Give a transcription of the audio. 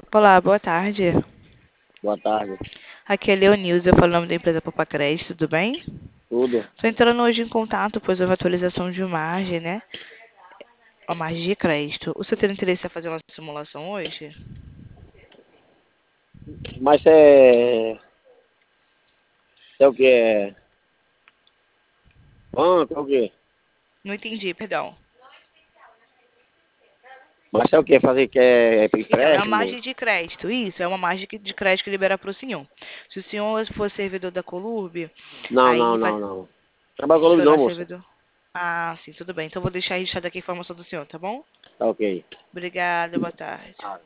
Olá, boa tarde. Boa tarde. Aqui é Leonilza, falando da empresa Papacrédito, tudo bem? Tudo? Estou entrando hoje em contato, pois houve atualização de margem, né? A margem de crédito. Você tem interesse em fazer uma simulação hoje? Mas é o que? É banco, é o quê? Não entendi, perdão. Mas é o que? Fazer que é Então, é uma empréstimo? margem de crédito, isso, é uma margem de crédito que libera para o senhor. Se o senhor for servidor da Colurb, Não, não, aí vai... não, não. Trabalho com O luz senhor não não, é moça. servidor? Ah, sim, tudo bem. Então, vou deixar registrada aqui a informação do senhor, tá bom? Tá ok. Obrigada, boa tarde. Ah.